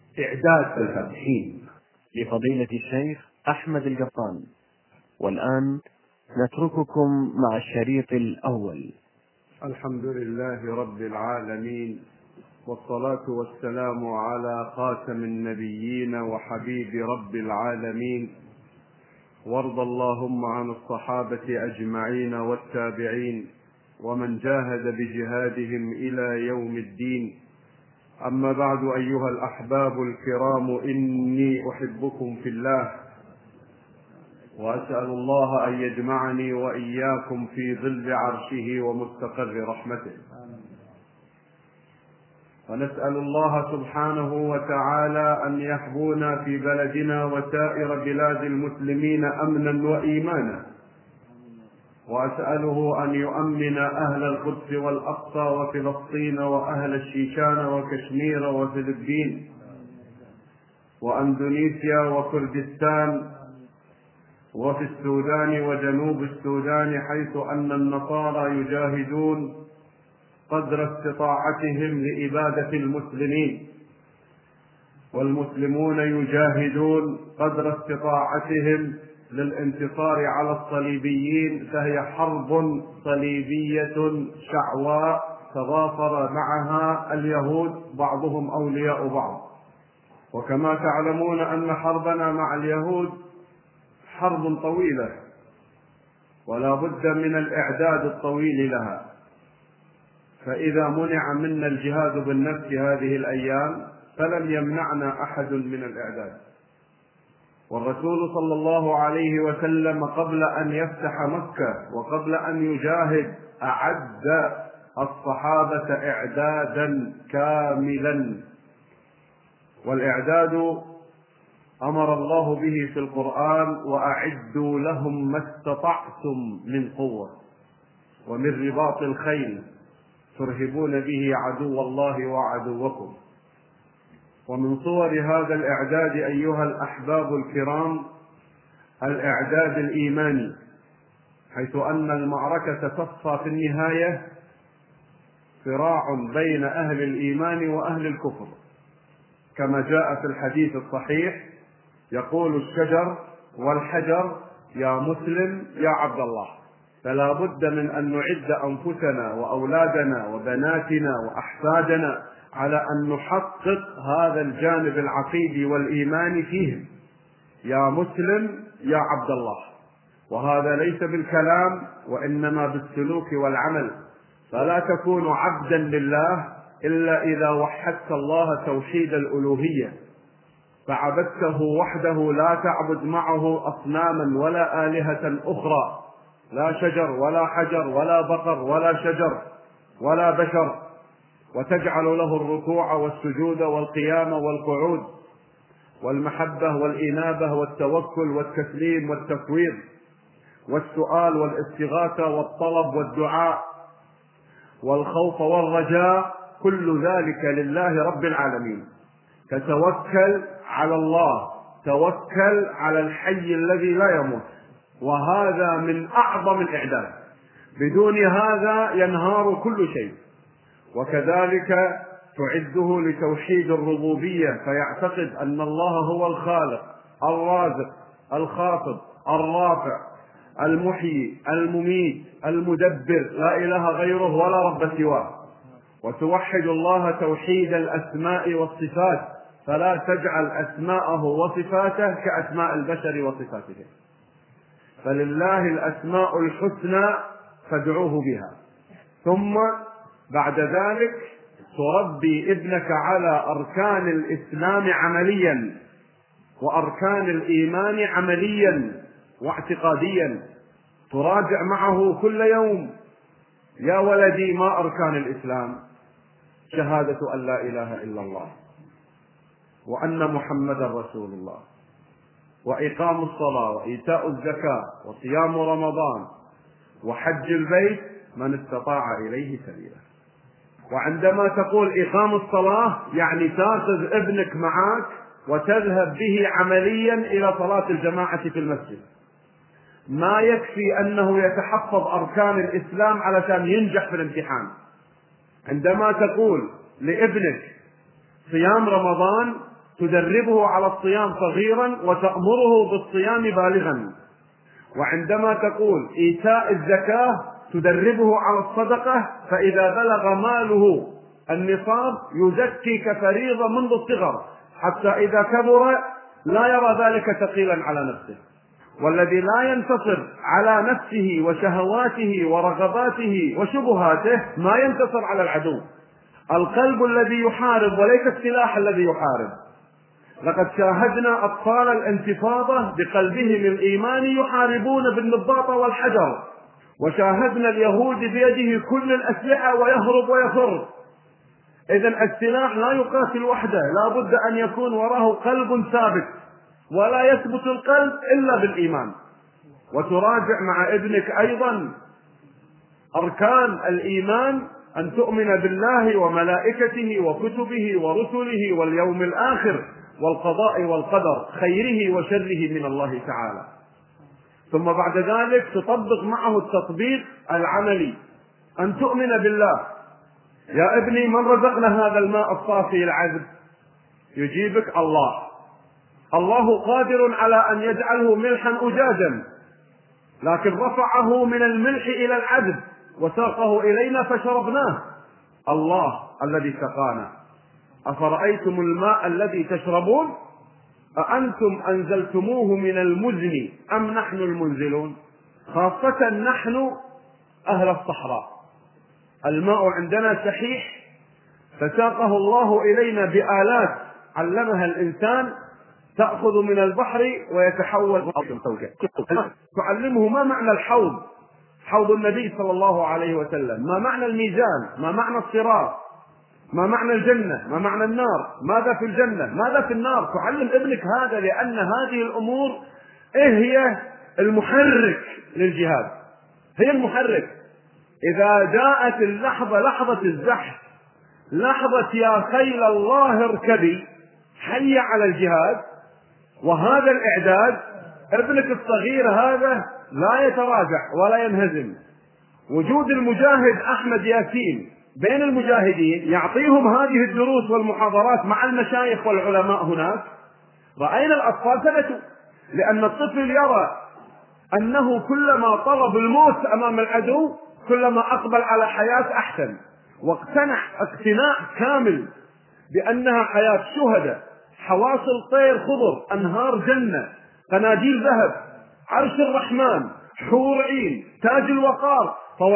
إعداد الفاتحين لفضيلة الشيخ أحمد القطان. والآن نترككم مع الشريط الأول. الحمد لله رب العالمين، والصلاة والسلام على خاتم النبيين وحبيب رب العالمين، وارض اللهم عن الصحابة أجمعين والتابعين ومن جاهد بجهادهم إلى يوم الدين. أما بعد، أيها الأحباب الكرام، إني أحبكم في الله، وأسأل الله أن يجمعني وإياكم في ظل عرشه ومستقر رحمته. ونسأل الله سبحانه وتعالى أن يحبونا في بلدنا وسائر بلاد المسلمين أمنا وإيمانا، وأسأله أن يؤمن أهل القدس والأقصى وفلسطين وأهل الشيشان وكشمير وفلبين وأندونيسيا وكردستان وفي السودان وجنوب السودان، حيث أن النصارى يجاهدون قدر استطاعتهم لإبادة المسلمين، والمسلمون يجاهدون قدر استطاعتهم للانتصار على الصليبيين. فهي حرب صليبية شعواء تضافر معها اليهود، بعضهم أولياء بعض. وكما تعلمون أن حربنا مع اليهود حرب طويلة، ولا بد من الإعداد الطويل لها. فإذا منع منا الجهاد بالنفس هذه الأيام فلن يمنعنا أحد من الإعداد. والرسول صلى الله عليه وسلم قبل أن يفتح مكة وقبل أن يجاهد أعد الصحابة إعدادا كاملا. والإعداد أمر الله به في القرآن: وأعدوا لهم ما استطعتم من قوة ومن رباط الخيل ترهبون به عدو الله وعدوكم. ومن صور هذا الإعداد أيها الأحباب الكرام الإعداد الإيماني، حيث أن المعركة تصفى في النهاية صراع بين أهل الإيمان وأهل الكفر، كما جاء في الحديث الصحيح: يقول الشجر والحجر يا مسلم يا عبد الله. فلا بد من أن نعد أنفسنا وأولادنا وبناتنا وأحفادنا على أن نحقق هذا الجانب العقيدي والإيماني فيهم: يا مسلم يا عبد الله. وهذا ليس بالكلام وإنما بالسلوك والعمل. فلا تكون عبدا لله إلا إذا وحدت الله توحيد الألوهية، فعبدته وحده، لا تعبد معه أصناما ولا آلهة أخرى، لا شجر ولا حجر ولا بقر ولا شجر ولا بشر، وتجعل له الركوع والسجود والقيام والقعود والمحبة والإنابة والتوكل والتسليم والتفويض والسؤال والاستغاثة والطلب والدعاء والخوف والرجاء، كل ذلك لله رب العالمين. فتوكل على الله، توكل على الحي الذي لا يموت، وهذا من أعظم الإعداد. بدون هذا ينهار كل شيء. وكذلك تعده لتوحيد الربوبية، فيعتقد أن الله هو الخالق الرازق الخافض الرافع المحيي المميت المدبر، لا إله غيره ولا رب سواه. وتوحد الله توحيد الأسماء والصفات، فلا تجعل أسماءه وصفاته كأسماء البشر وصفاته. فلله الأسماء الحسنى فادعوه بها. ثم بعد ذلك تربي ابنك على أركان الإسلام عمليا، وأركان الإيمان عمليا واعتقاديا. تراجع معه كل يوم: يا ولدي، ما أركان الإسلام؟ شهادة أن لا إله إلا الله وأن محمدا رسول الله، وإقام الصلاة وإيتاء الزكاة وصيام رمضان وحج البيت من استطاع إليه سبيلا. وعندما تقول إقام الصلاة يعني تأخذ ابنك معك وتذهب به عمليا إلى صلاة الجماعة في المسجد. ما يكفي أنه يتحفظ أركان الإسلام علشان ينجح في الامتحان. عندما تقول لابنك صيام رمضان تدربه على الصيام صغيرا وتأمره بالصيام بالغا. وعندما تقول إيتاء الزكاة تدربه على الصدقة، فإذا بلغ ماله النصاب يزكي كفريضة منذ الصغر، حتى إذا كبر لا يرى ذلك ثقيلا على نفسه. والذي لا ينتصر على نفسه وشهواته ورغباته وشبهاته ما ينتصر على العدو. القلب الذي يحارب وليس السلاح الذي يحارب. لقد شاهدنا أطفال الانتفاضة بقلبهم الإيمان يحاربون بالنباط والحجر، وشاهدنا اليهود بيده كل الأسلحة ويهرب ويفر. إذن السلاح لا يقاتل وحده، لا بد أن يكون وراءه قلب ثابت، ولا يثبت القلب إلا بالإيمان. وتراجع مع ابنك أيضا أركان الإيمان، أن تؤمن بالله وملائكته وكتبه ورسله واليوم الآخر والقضاء والقدر خيره وشره من الله تعالى. ثم بعد ذلك تطبق معه التطبيق العملي، أن تؤمن بالله. يا ابني من رزقنا هذا الماء الصافي العذب؟ يجيبك الله. الله قادر على أن يجعله ملحا أجاجا، لكن رفعه من الملح إلى العذب وساقه إلينا فشربناه. الله الذي سقانا. أفرأيتم الماء الذي تشربون أأنتم أنزلتموه من المزن أم نحن المنزلون؟ خاصة نحن أهل الصحراء الماء عندنا شحيح، فساقه الله إلينا بآلات علمها الإنسان، تأخذ من البحر ويتحول تعلمه ما معنى الحوض، حوض النبي صلى الله عليه وسلم، ما معنى الميزان، ما معنى الصراط، ما معنى الجنة، ما معنى النار، ماذا في الجنة، ماذا في النار. تعلم ابنك هذا، لأن هذه الأمور هي المحرك للجهاد، هي المحرك. إذا جاءت اللحظة، لحظة الزحف، لحظة يا خيل الله اركبي، حي على الجهاد، وهذا الإعداد، ابنك الصغير هذا لا يتراجع ولا ينهزم. وجود المجاهد أحمد ياسين بين المجاهدين يعطيهم هذه الدروس والمحاضرات مع المشايخ والعلماء هناك، رأينا الأطفال ثبتوا، لأن الطفل يرى أنه كلما طلب الموت أمام العدو كلما أقبل على حياة أحسن، واقتنع اقتناع كامل بأنها حياة شهداء، حواصل طير خضر، أنهار جنة، قناديل ذهب، عرش الرحمن، حور عين، تاج الوقار. فهو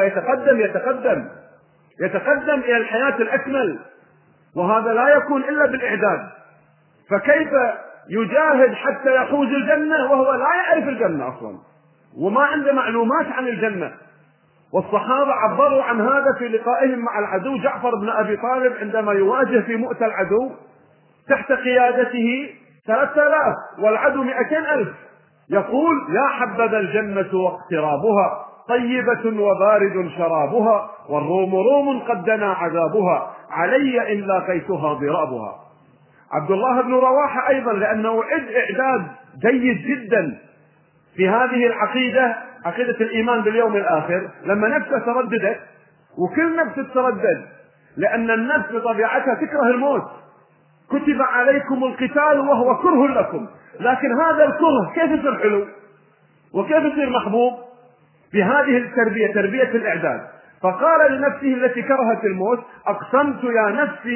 يتقدم إلى الحياة الأكمل، وهذا لا يكون إلا بالإعداد. فكيف يجاهد حتى يحوز الجنة وهو لا يعرف الجنة أصلا وما عنده معلومات عن الجنة؟ والصحابة عبروا عن هذا في لقائهم مع العدو. جعفر بن أبي طالب عندما يواجه في مؤتة العدو تحت قيادته 3000 والعدو 200,000، يقول: يا حبذا الجنة واقترابها، طيبة وبارد شرابها، والروم روم قد دنا عذابها، علي إن لاقيتها ضرابها. عبد الله بن رواحة أيضا، لأنه إعداد جيد جدا في هذه العقيدة، عقيدة الإيمان باليوم الآخر، لما نفسه ترددت، وكل نفس تتردد لأن النفس بطبيعتها تكره الموت. كتب عليكم القتال وهو كره لكم، لكن هذا الكره كيف يصير حلو وكيف يصير محبوب؟ بهذه التربية، تربية الإعداد. فقال لنفسه التي كرهت الموت: أقسمت يا نفسي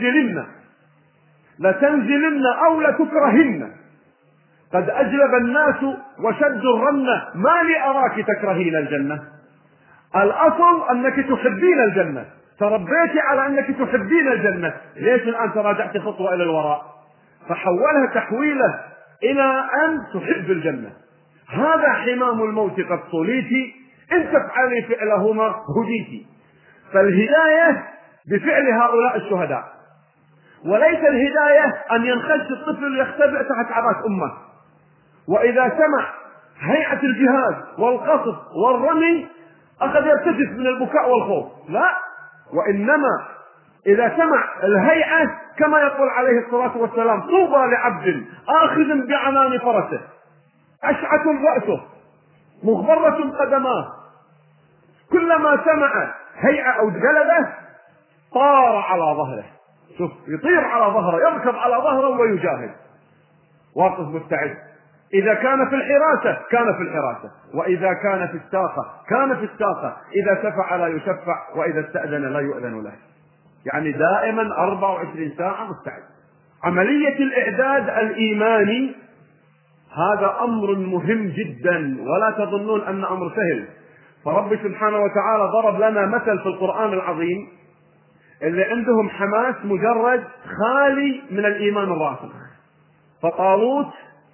لتنزلن أو لتكرهن، قد أجلب الناس وشدوا الرنة، ما لي أراك تكرهين الجنة. الأصل أنك تحبين الجنة، تربيتي على أنك تحبين الجنة، ليش الآن تراجعت خطوة إلى الوراء؟ فحولها تحويله إلى أن تحب الجنة. هذا حمام الموت قد صليتي، إن تفعلي فعلهما هديتي. فالهداية بفعل هؤلاء الشهداء، وليس الهداية أن ينخش الطفل يختبئ تحت عباءة أمه، وإذا سمع هيئة الجهاد والقصف والرمي أخذ يرتجف من البكاء والخوف، لا، وإنما إذا سمع الهيئة كما يقول عليه الصلاة والسلام: طوبى لعبد آخذ بعنان فرسه، أشعث رأسه، مغبرة قدماه، كلما سمع هيئة أو جلبة طار على ظهره. شوف يطير على ظهره، يركب على ظهره ويجاهد، واقف مستعد. إذا كان في الحراسة كان في الحراسة، وإذا كان في الساقة كان في الساقة، إذا شفع لا يشفع، وإذا استأذن لا يؤذن له. يعني دائما 24 ساعة مستعد. عملية الإعداد الإيماني هذا أمر مهم جدا، ولا تظنون أن أمر سهل. فرب سبحانه وتعالى ضرب لنا مثل في القرآن العظيم اللي عندهم حماس مجرد خالي من الإيمان الراسخ. فطالوت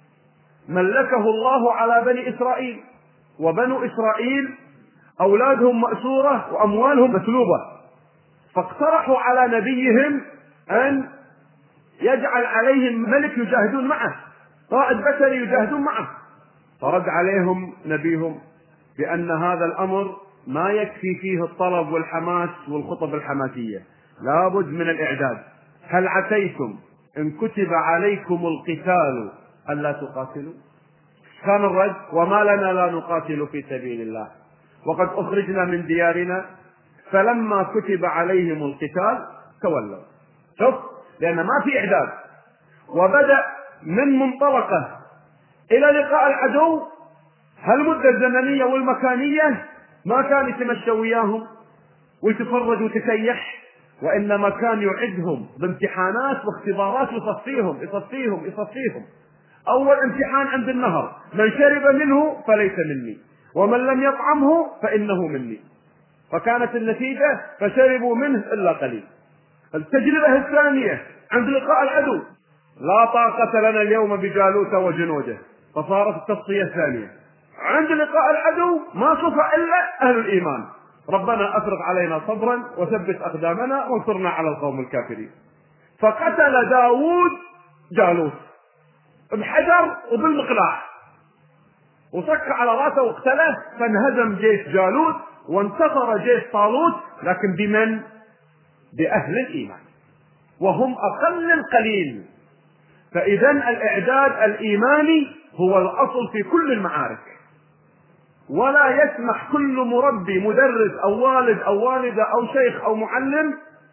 ملكه الله على بني إسرائيل، وبنو إسرائيل أولادهم مأسورة وأموالهم مسلوبة، فاقترحوا على نبيهم أن يجعل عليهم ملك يجاهدون معه، قائد بشري يجاهدون معه. فرد عليهم نبيهم بأن هذا الأمر ما يكفي فيه الطلب والحماس والخطب الحماسية، لابد من الإعداد. هل عسيتم إن كتب عليكم القتال ألا تقاتلوا؟ كان الرد: وما لنا لا نقاتل في سبيل الله وقد أخرجنا من ديارنا. فلما كتب عليهم القتال تولوا. شوف، لأن ما في إعداد، وبدأ من منطلقه إلى لقاء العدو. هالمدة الزمنية والمكانية ما كان يتمشى وياهم ويتفرج ويتسيح، وإنما كان يعدهم بامتحانات واختبارات، يصفيهم. أول امتحان عند النهر: من شرب منه فليس مني، ومن لم يطعمه فإنه مني. فكانت النتيجة: فشربوا منه إلا قليل. التجربة الثانية عند لقاء العدو: لا طاقة لنا اليوم بجالوت وجنوده، فصارت التصفية الثانية. عند لقاء العدو ما صفى إلا أهل الإيمان: ربنا أفرغ علينا صبرا وثبت أقدامنا وانصرنا على القوم الكافرين. فقتل داود جالوت بحجر وبالمقلاع، وصك على راسه واقتله، فانهزم جيش جالوت وانتصر جيش طالوت، لكن بمن؟ بأهل الإيمان، وهم أقل القليل. فإذا الإعداد الإيماني هو الأصل في كل المعارك، ولا يسمح كل مربي مدرس أو والد أو والدة أو شيخ أو معلم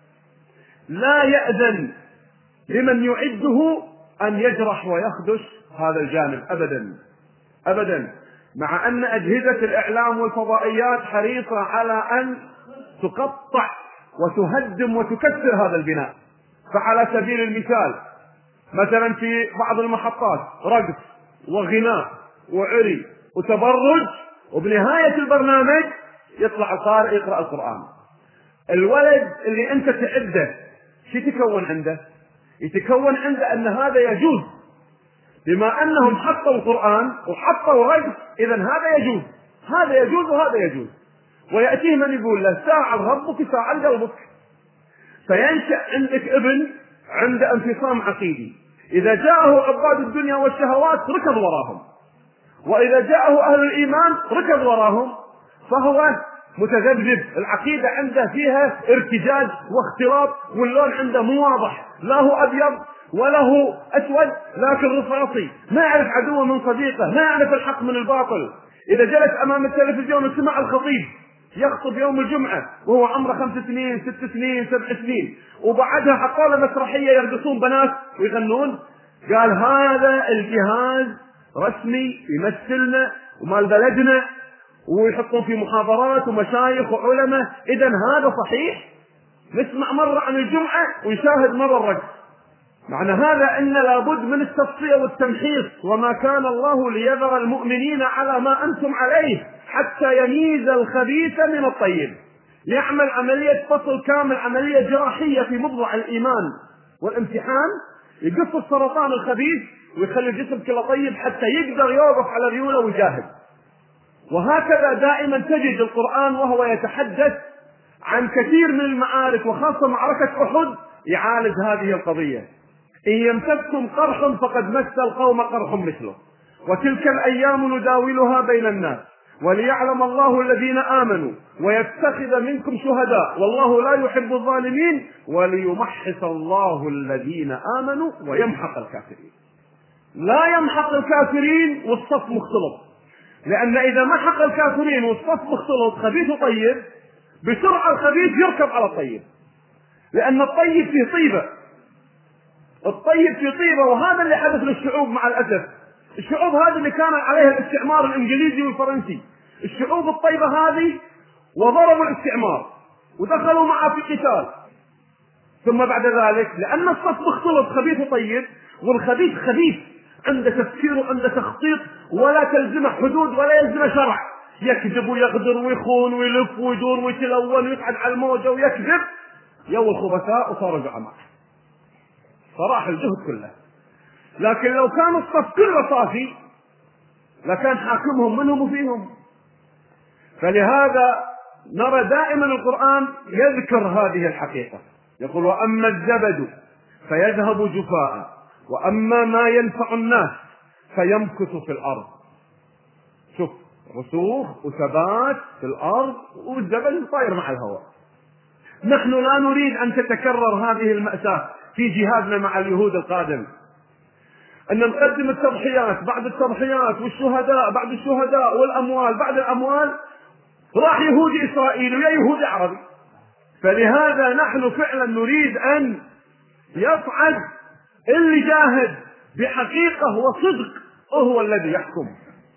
لا يأذن لمن يعده أن يجرح ويخدش هذا الجانب أبدا. مع أن أجهزة الإعلام والفضائيات حريصة على أن تقطع وتهدم وتكسر هذا البناء. فعلى سبيل المثال مثلا في بعض المحطات رقص وغناء وعري وتبرج، وبنهاية البرنامج يطلع القارئ يقرأ القرآن. الولد اللي أنت تعده شو يتكون عنده؟ يتكون عنده أن هذا يجوز، بما أنهم حطوا القرآن وحطوا رقص، إذن هذا يجوز وهذا يجوز. ويأتيه من يقول له: ساعد ربك ساعد قلبك. فينشأ عندك ابن عنده انفصام عقيدي، إذا جاءه عباد الدنيا والشهوات ركض وراهم، وإذا جاءه أهل الإيمان ركض وراهم، فهو متذبذب. العقيدة عنده فيها ارتجاج واختلاط، واللون عنده مو واضح، لا هو أبيض ولا هو أسود، لكن رصاصي، ما يعرف عدوه من صديقه، ما يعرف الحق من الباطل. إذا جلس أمام التلفزيون وسمع الخطيب يخطب يوم الجمعة وهو عمره 5 سنين 6 سنين 7 سنين، وبعدها حطوا له مسرحية يرقصون بنات ويغنون، قال هذا الجهاز رسمي يمثلنا ومال بلدنا، ويحطون في محاضرات ومشايخ وعلماء. إذن هذا صحيح؟ نسمع مرة عن الجمعة ونشاهد مرة الرقص. معنى هذا أن لابد من التصفية والتمحيص، وما كان الله ليذر المؤمنين على ما أنتم عليه حتى يميز الخبيث من الطيب. يعمل عملية فصل كامل، عملية جراحية في مضلع الإيمان والامتحان، يقص السرطان الخبيث ويخلي الجسم كله طيب حتى يقدر يوقف على ريوله ويجاهد. وهكذا دائما تجد القرآن وهو يتحدث عن كثير من المعارك، وخاصة معركة أحد، يعالج هذه القضية: إن يمسككم قرح فقد مس القوم قرح مثله، وتلك الأيام نداولها بين الناس، وليعلم الله الذين آمنوا ويتخذ منكم شهداء والله لا يحب الظالمين، وليمحص الله الذين آمنوا ويمحق الكافرين. لا يمحق الكافرين والصف مختلط، لأن إذا محق الكافرين والصف مختلط خبيث وطيب، بسرعة الخبيث يركب على الطيب، لأن الطيب فيه طيبة الطيب في طيبة. وهذا اللي حدث للشعوب مع الأسف. الشعوب هذه اللي كان عليها الاستعمار الإنجليزي والفرنسي، الشعوب الطيبة هذه وضربوا الاستعمار ودخلوا معه في قتال. ثم بعد ذلك لأن الصف مختلط خبيث وطيب، والخبيث خبيث عنده تفكير وعنده تخطيط ولا تلزمه حدود ولا يلزمه شرع، يكذب ويغدر ويخون ويلف ويدور ويتلون ويقعد على الموجة ويكذب، يو الخبثاء وصاروا زعماء، فراح الجهد كله. لكن لو كان الصف كله صافي لكان حاكمهم منهم وفيهم. فلهذا نرى دائما القرآن يذكر هذه الحقيقة، يقول: وأما الزبد فيذهب جفاء وأما ما ينفع الناس فيمكث في الأرض. شوف، رسوخ وثبات في الأرض والزبد طاير مع الهواء. نحن لا نريد أن تتكرر هذه المأساة في جهادنا مع اليهود القادم، أن نقدم التضحيات بعد التضحيات والشهداء بعد الشهداء والأموال بعد الأموال، راح يهودي إسرائيلي ويا يهودي عربي. فلهذا نحن فعلا نريد أن يصعد اللي جاهد بحقيقة وصدق هو الذي يحكم.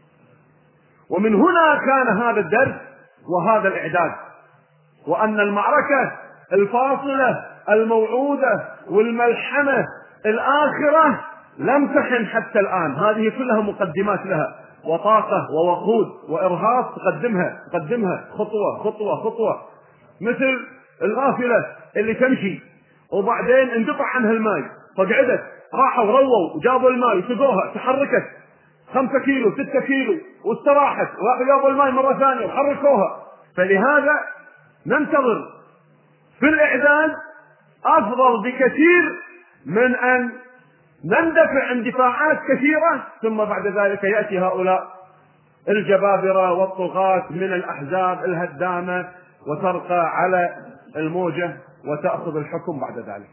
ومن هنا كان هذا الدرس وهذا الإعداد، وأن المعركة الفاصلة الموعودة والملحمة الآخرة لم تحن حتى الآن، هذه كلها مقدمات لها، وطاقة ووقود وإرهاص تقدمها خطوة خطوة خطوة، مثل الغافلة اللي تمشي وبعدين انقطع عنها الماء فقعدت، راحوا رووا وجابوا الماء سقوها، تحركت 5 كيلو 6 كيلو واستراحت، راحوا جابوا الماء مرة ثانية وحركوها. فلهذا ننتظر في الإعداد أفضل بكثير من أن نندفع اندفاعات كثيرة ثم بعد ذلك يأتي هؤلاء الجبابرة والطغاة من الأحزاب الهدامة وترقى على الموجة وتأخذ الحكم بعد ذلك.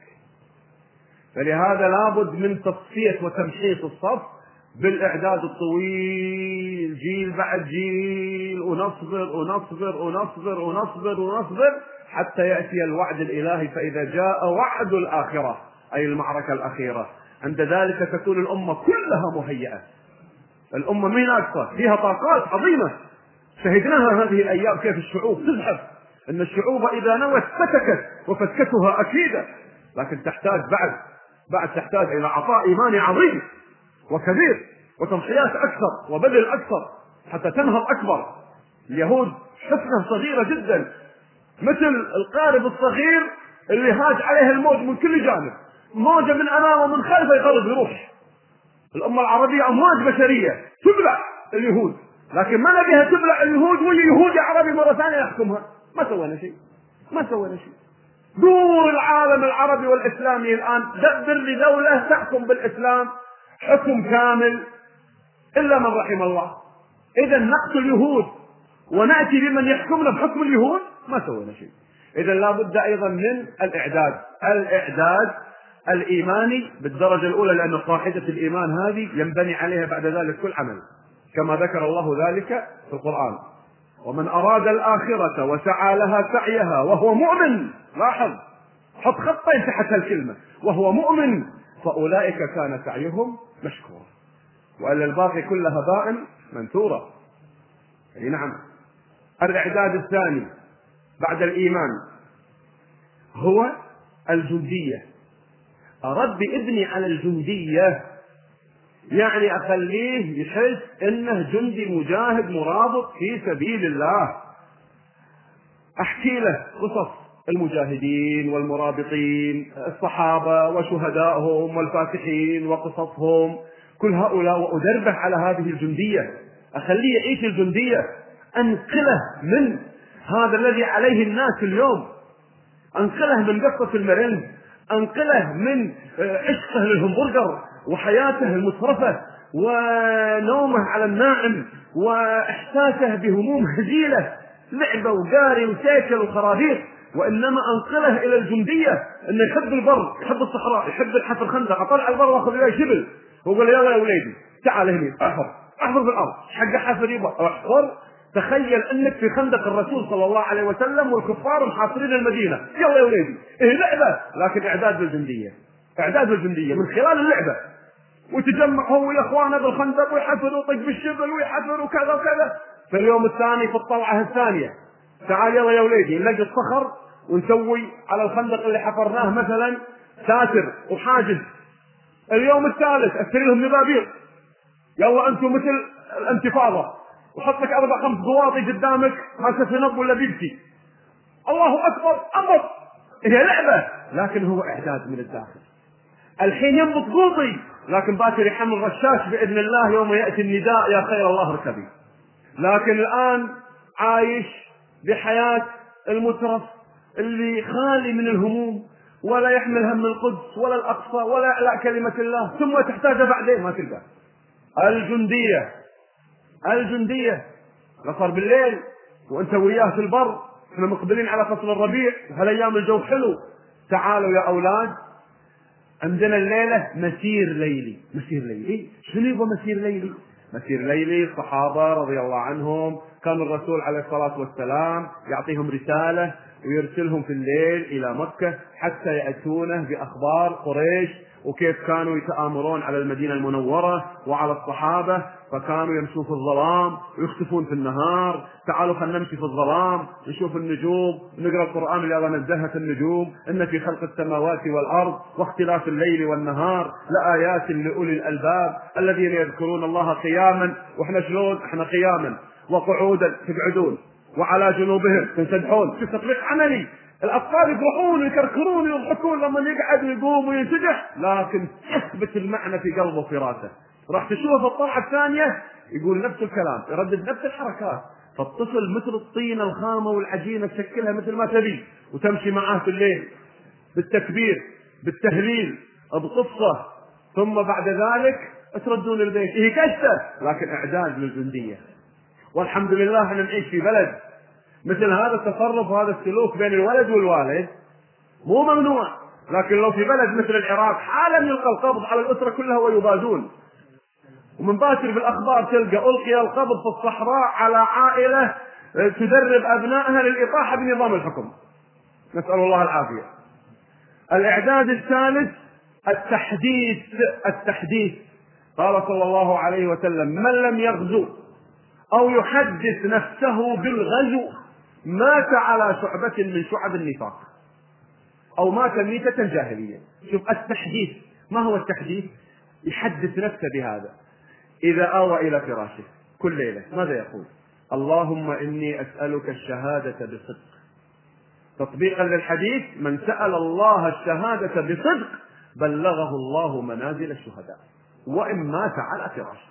فلهذا لابد من تصفية وتمحيص الصف بالإعداد الطويل، جيل بعد جيل، ونصبر ونصبر ونصبر ونصبر ونصبر حتى يأتي الوعد الإلهي. فإذا جاء وعد الآخرة أي المعركة الأخيرة، عند ذلك تكون الأمة كلها مهيئة. الأمة من أكثر فيها طاقات عظيمة شهدناها هذه الأيام، كيف الشعوب تزحف، أن الشعوب إذا نوت فتكت وفتكتها أكيدة، لكن تحتاج بعد تحتاج إلى عطاء إيماني عظيم وكبير وتضحيات أكثر وبذل أكثر حتى تنهض أكبر. اليهود حفنة صغيرة جدا، مثل القارب الصغير اللي هاج عليه الموج من كل جانب، موجة من أمامه ومن خلفه يقرب يروح. الأمة العربية أمواج بشرية تبلع اليهود، لكن ما نبيها تبلع اليهود واليهودي عربي مرة ثانية يحكمها. ما سوينا شيء. دور العالم العربي والإسلامي الآن دبر لدولة تحكم بالإسلام حكم كامل إلا من رحم الله. إذا نقتل اليهود ونأتي بمن يحكمنا بحكم اليهود، ما سوينا شيء. إذا لا بد أيضا من الإعداد الإيماني بالدرجة الأولى، لأن قاعدة الإيمان هذه ينبني عليها بعد ذلك كل عمل، كما ذكر الله ذلك في القرآن: ومن أراد الآخرة وسعى لها سعيها وهو مؤمن، لاحظ حط خطين تحت الكلمة وهو مؤمن، فأولئك كان سعيهم مشكورا، وإلا الباقي كله هباء منثورا. نعم. الإعداد الثاني بعد الإيمان هو الجندية. أرد بإذني على الجندية، يعني أخليه يحس إنه جندي مجاهد مرابط في سبيل الله. أحكي له قصص المجاهدين والمرابطين، الصحابة وشهدائهم والفاتحين وقصصهم، كل هؤلاء، وأدربه على هذه الجندية، أخليه يعيش الجندية، أنقله من هذا الذي عليه الناس اليوم، أنقله من قصة المرن، أنقله من عشقه للهمبرجر وحياته المترفة ونومه على الناعم وإحساسه بهموم هزيلة، لعبة وقاري وسيكل وخرابيط، وإنما أنقله إلى الجندية، إنه يحب البر، يحب الصحراء، يحب الحفر خندق، أطلع البر وأخذ إليه شبل وقال: يلا يا وليدي تعال هنا احفر في الأرض، حق حفر يبقى احفر. تخيل انك في خندق الرسول صلى الله عليه وسلم والكفار محاصرين المدينة، يلا يا وليدي، لعبة، لكن اعداد للجندية. إعداد الجندية من خلال اللعبة، ويتجمع هو وإخوانه بالخندق ويحفر ويطق بالشبل ويحفر وكذا وكذا. في اليوم الثاني في الطلعة الثانية تعال يلا يا وليدي نلقي الصخر ونسوي على الخندق اللي حفرناه مثلا ساتر وحاجز. اليوم الثالث اشتري لهم نبابير، يلا انتم مثل الانتفاضة، وحط لك 4-5 قواطي قدامك ما سفنب ولا بيبكي. الله اكبر امر، هي لعبة لكن هو اعداد من الداخل. الحين ينبض قوطي لكن باكر يحمل رشاش باذن الله يوم ياتي النداء يا خير الله اركبي. لكن الان عايش بحياة المترف اللي خالي من الهموم، ولا يحمل هم القدس ولا الاقصى ولا اعلاء كلمة الله، ثم تحتاجها بعدين ما تلقى. الجندية نصر بالليل وانت وياه في البر، احنا مقبلين على فصل الربيع وهالايام الجو حلو. تعالوا يا اولاد عندنا الليلة مسير ليلي. شنو يبغى مسير ليلي؟ الصحابة رضي الله عنهم كان الرسول عليه الصلاة والسلام يعطيهم رسالة ويرسلهم في الليل إلى مكة حتى يأتونه بأخبار قريش وكيف كانوا يتآمرون على المدينة المنورة وعلى الصحابة، فكانوا يمشوا في الظلام ويختفون في النهار. تعالوا خلنا نمشي في الظلام نشوف النجوم، نقرأ القرآن اللي الله نزهت النجوم، إن في خلق السماوات والأرض واختلاف الليل والنهار لآيات لأولي الألباب الذين يذكرون الله قياما. وإحنا شلون؟ إحنا قياما وقعودا تقعدون وعلى جنوبهم تنسدحون. في تطبيق عملي، الأطفال يفرحون ويكركرون ويضحكون لما يقعد ويقوم وينسدح، لكن يثبت المعنى في قلبه وفي راسه. راح تشوفه في الطلعة الثانية يقول نفس الكلام، يردد نفس الحركات. فالطفل مثل الطينة الخامة والعجينة تشكلها مثل ما تبي، وتمشي معاه في الليل بالتكبير بالتهليل بقصة، ثم بعد ذلك تردون البيت. هي كشته لكن إعداد للجندية. والحمد لله احنا نعيش في بلد مثل هذا التصرف وهذا السلوك بين الولد والوالد مو ممنوع، لكن لو في بلد مثل العراق حالا يلقى القبض على الأسرة كلها ويبادون. ومن باكر بالأخبار تلقى ألقي القبض في الصحراء على عائلة تدرب أبنائها للإطاحة بنظام الحكم، نسأل الله العافية. الإعداد الثالث التحديث. قال صلى الله عليه وسلم من لم يغزو أو يحدث نفسه بالغزو مات على شعبة من شعب النفاق أو مات ميتة جاهلية. شوف التحديث، ما هو التحديث؟ يحدث نفسه بهذا. إذا آوى إلى فراشه كل ليلة ماذا يقول؟ اللهم إني أسألك الشهادة بصدق. تطبيقا للحديث من سأل الله الشهادة بصدق بلغه الله منازل الشهداء وإن مات على فراشه.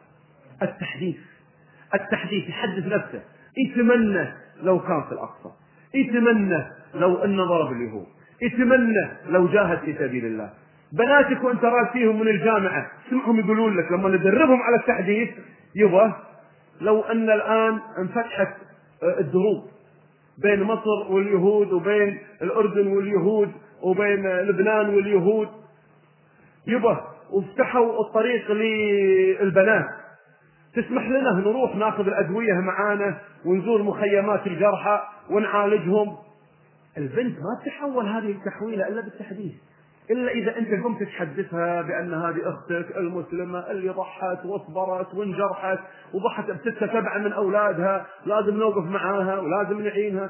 التحديث يحدث نفسه، يتمنى لو كان في الأقصى، يتمنى لو أن ضرب اليهود، يتمنى لو جاهد في سبيل الله. بناتك وانت راسيهم من الجامعة سمعهم يقولون لك لما ندربهم على التحديث يبغى لو أن الآن انفتحت الدروب بين مصر واليهود وبين الأردن واليهود وبين لبنان واليهود، يبغى وافتحوا الطريق للبنات، تسمح لنا نروح ناخذ الأدوية معانا ونزور مخيمات الجرحى ونعالجهم. البنت ما تتحول هذه التحويلة إلا بالتحديث، إلا إذا أنت قمت تحدثها بأن هذه أختك المسلمة اللي ضحت واصبرت وانجرحت وضحت ب6-7 من أولادها، لازم نوقف معاها ولازم نعينها،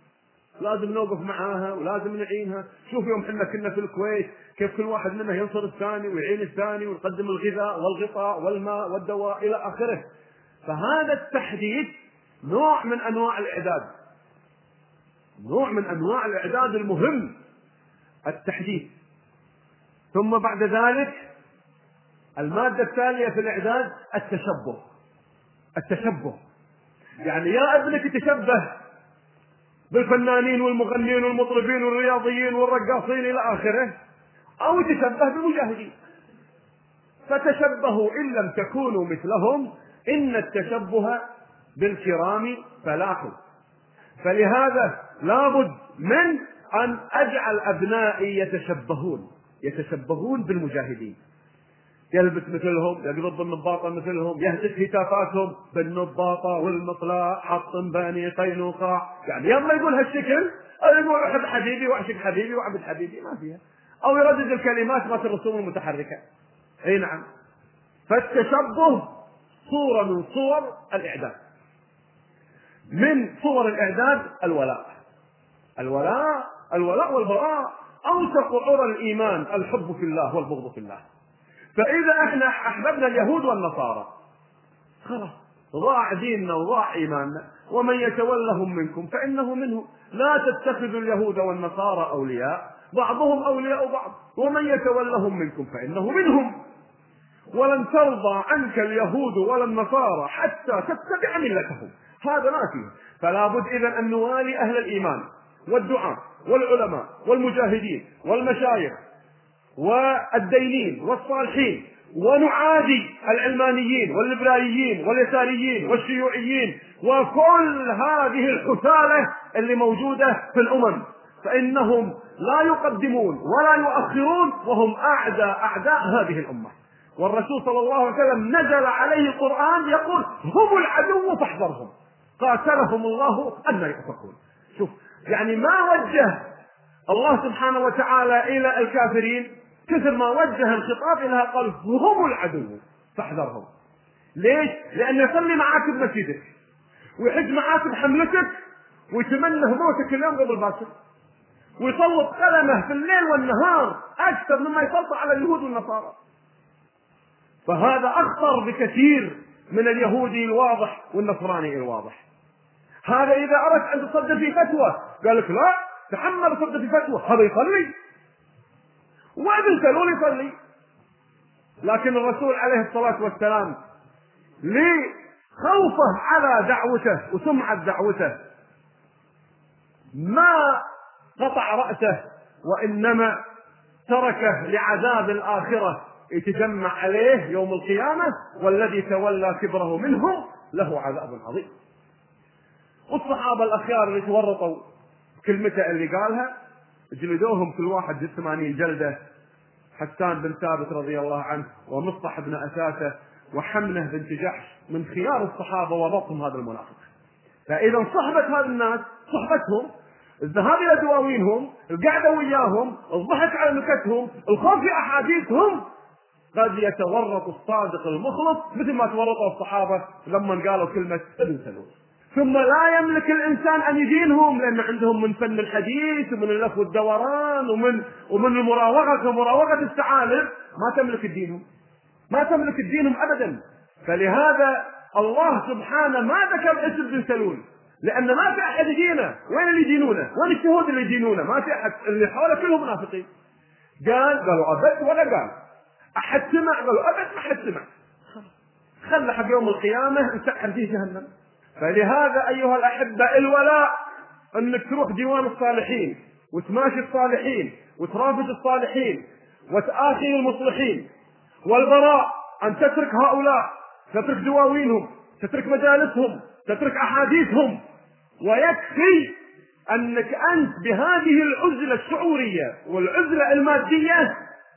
شوف يوم حنا كنا في الكويت كيف كل واحد منا ينصر الثاني ويعين الثاني ونقدم الغذاء والغطاء والماء والدواء إلى آخره. فهذا التحديث نوع من أنواع الإعداد المهم، التحديث. ثم بعد ذلك المادة التالية في الإعداد التشبه. يعني يا ابنك تشبه بالفنانين والمغنيين والمطربين والرياضيين والرقاصين إلى آخره، أو تشبه بالمجاهدين. فتشبهوا إن لم تكونوا مثلهم إن التشبه بالكرام فلاح. فلهذا لابد من أن أجعل أبنائي يتشبهون بالمجاهدين، يلبس مثلهم، يقبض بالنباطة مثلهم، يهتف هتافاتهم بالنباطة والمطلع، حط باني قينوقع، يعني يلا يقول هالشكل، أو يقول أحب حبيبي وأعشق حبيبي وأعبد حبيبي، ما فيها. أو يردد الكلمات مثل الرسوم المتحركة. أي نعم. فالتشبه صورة من صور الإعداد. من صور الإعداد الولاء والبراء أوثق عرى الإيمان الحب في الله والبغض في الله. فإذا احنا أحببنا اليهود والنصارى خلاص ضاع ديننا وضاع إيماننا. ومن يتولهم منكم فإنه منهم. لا تتخذوا اليهود والنصارى أولياء بعضهم أولياء بعض ومن يتولهم منكم فإنه منهم. ولن ترضى عنك اليهود ولا النصارى حتى تتبع ملتهم. هذا ما فيه. فلا بد إذن أن نوالي أهل الإيمان والدعاء والعلماء والمجاهدين والمشايخ والدينين والصالحين، ونعادي العلمانيين والليبراليين واليساريين والشيوعيين وكل هذه الحثالة اللي موجودة في الأمم، فإنهم لا يقدمون ولا يؤخرون وهم أعداء هذه الأمة. والرسول صلى الله عليه وسلم نزل عليه القرآن يقول هم العدو فاحذرهم قاتلهم الله أن يؤفكون. شوف يعني ما وجه الله سبحانه وتعالى إلى الكافرين كثر ما وجه الخطاب إليها قال هم العدو فاحذرهم. ليش؟ لأنه يصلي معاك بمسجدك ويحج معاك بحملتك ويتمنى موتك اليوم قبل باكر ويسلط قلمه في الليل والنهار أكثر مما يسلط على اليهود والنصارى. فهذا أخطر بكثير من اليهودي الواضح والنصراني الواضح. هذا إذا أردت أن تصدر في فتوى قال لك لا تحمل صدر في فتوى، هذا يصلي وابن سلول يصلي. لكن الرسول عليه الصلاة والسلام لخوفه على دعوته وسمعة دعوته ما قطع رأسه وإنما تركه لعذاب الآخرة يتجمع عليه يوم القيامة، والذي تولى كبره منهم له عذاب عظيم. والصحابة الأخيار اللي تورطوا كلمته اللي قالها جلدوهم كل واحد 80 جلدة، حسان بن ثابت رضي الله عنه ومصطح بن أساسة وحمنة بنت جحش من خيار الصحابة ورطهم هذا المنافق. فإذا صحبة هذا الناس صحبتهم، الذهاب إلى دواوينهم، القعدة وياهم، الضحك على نكتهم، الخوف في أحاديثهم، قد يتورط الصادق المخلص مثل ما تورطوا الصحابة لما قالوا كلمة ابن سلول. ثم لا يملك الإنسان أن يدينهم لأن عندهم من فن الحديث ومن اللف والدوران ومن المراوغة ومراوغة الثعالب ما تملك الدينهم، ما تملك الدينهم أبدا. فلهذا الله سبحانه ما ذكر اسم ابن سلول لأن ما في أحد يدينه. وين اللي يدينونه؟ وين الشهود اللي يدينونه؟ ما في أحد. اللي حوله كلهم منافقين. قالوا أبد ولا قال أحد سمع؟ قالوا أبد ما حد سمع. خلى حق يوم القيامة نسحر فيه جهنم. فلهذا أيها الأحبة الولاء أنك تروح ديوان الصالحين وتماشي الصالحين وترافق الصالحين وتآخي المصلحين، والبراء أن تترك هؤلاء، تترك دواوينهم، تترك مجالسهم، تترك أحاديثهم. ويكفي أنك أنت بهذه العزلة الشعورية والعزلة المادية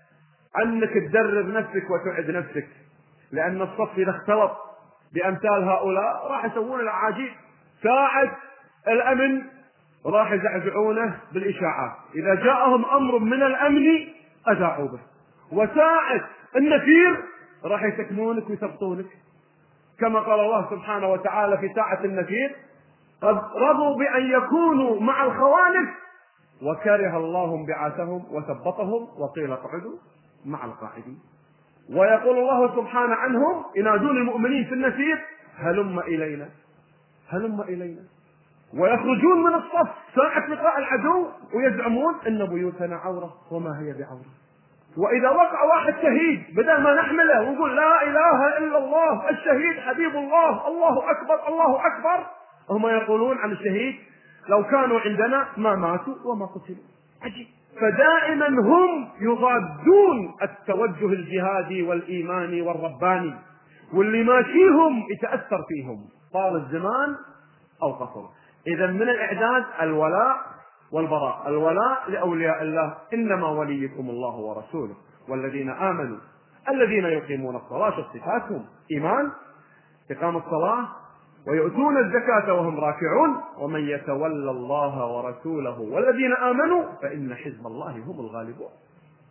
أنك تدرب نفسك وتعد نفسك، لأن الصف إذا اختلط بأمثال هؤلاء راح يسوون العجيب. ساعة الأمن راح يزعزعونه بالإشاعات، إذا جاءهم أمر من الأمن أذاعوا به، وساعة النفير راح يسكنونك ويثبطونك، كما قال الله سبحانه وتعالى في ساعة النفير قد رضوا بأن يكونوا مع الخوالف وكره الله انبعاثهم وثبطهم وقيل اقعدوا مع القاعدين. ويقول الله سبحانه عنهم ينادون المؤمنين في النفير هلم إلينا هلم إلينا، ويخرجون من الصف ساعة لقاء العدو ويزعمون إن بيوتنا عورة وما هي بعورة. وإذا وقع واحد شهيد بدل ما نحمله ونقول لا إله إلا الله الشهيد حبيب الله الله أكبر الله أكبر، هم يقولون عن الشهيد لو كانوا عندنا ما ماتوا وما قتلوا. عجيب. فدائما هم يضادون التوجه الجهادي والإيماني والرباني، واللي ماشيهم يتأثر فيهم طال الزمان أو قصر. إذا من الإعداد الولاء والبراء. الولاء لأولياء الله إنما وليكم الله ورسوله والذين آمنوا الذين يقيمون الصلاة. صفاتهم إيمان إقام الصلاة ويؤتون الزكاة وهم راكعون ومن يتولى الله ورسوله والذين آمنوا فإن حزب الله هم الغالبون.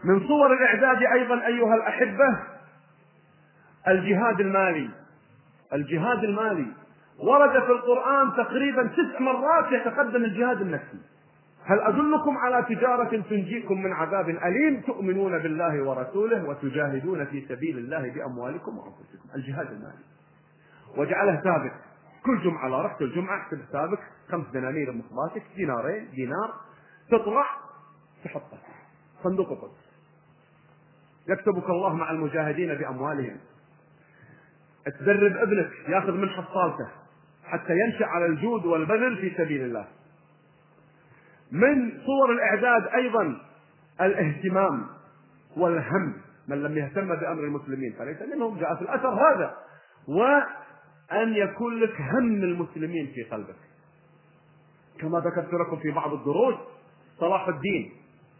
من صور الإعداد أيضا أيها الأحبة الجهاد المالي. الجهاد المالي ورد في القرآن تقريبا 9 مرات يتقدم الجهاد النفسي. هل أدلكم على تجارة تنجيكم من عذاب أليم تؤمنون بالله ورسوله وتجاهدون في سبيل الله بأموالكم وأنفسكم. الجهاد المالي وجعله ثابت كل جمعة. لا رحت الجمعة احسب حسابك 5 دنانير مصباتك، دينارين، دينار، تطلع تحطه صندوق القدس، يكتبك الله مع المجاهدين بأموالهم. تدرب ابنك ياخذ من حصالته حتى ينشأ على الجود والبذل في سبيل الله. من صور الإعداد أيضا الاهتمام والهم. من لم يهتم بأمر المسلمين فليس منهم، جاء في الأثر هذا. وأن يكون لك هم المسلمين في قلبك، كما ذكرت لكم في بعض الدروس. صلاح الدين،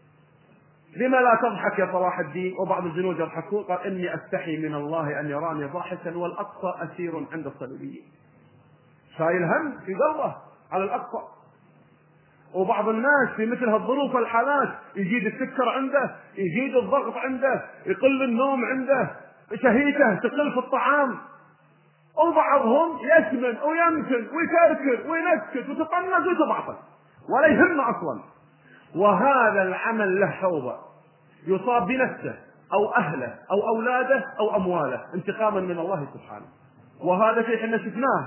لما لا تضحك يا صلاح الدين؟ وبعض الجنود يضحكون، قال إني أستحي من الله أن يراني ضاحكا والأقصى أسير عند الصليبيين. شايل هم في قلبه على الأقصى. وبعض الناس في مثل هالظروف والحالات يزيد السكر عنده، يزيد الضغط عنده، يقل النوم عنده، شهيته تقل في الطعام، وبعضهم يسمن ويمكن ويكركر وينكت وتطنز وتبعطل ولا يهم أصلا. وهذا العمل له حوضة، يصاب بنفسه أو أهله أو أولاده أو أمواله انتقاما من الله سبحانه. وهذا شيء احنا شفناه،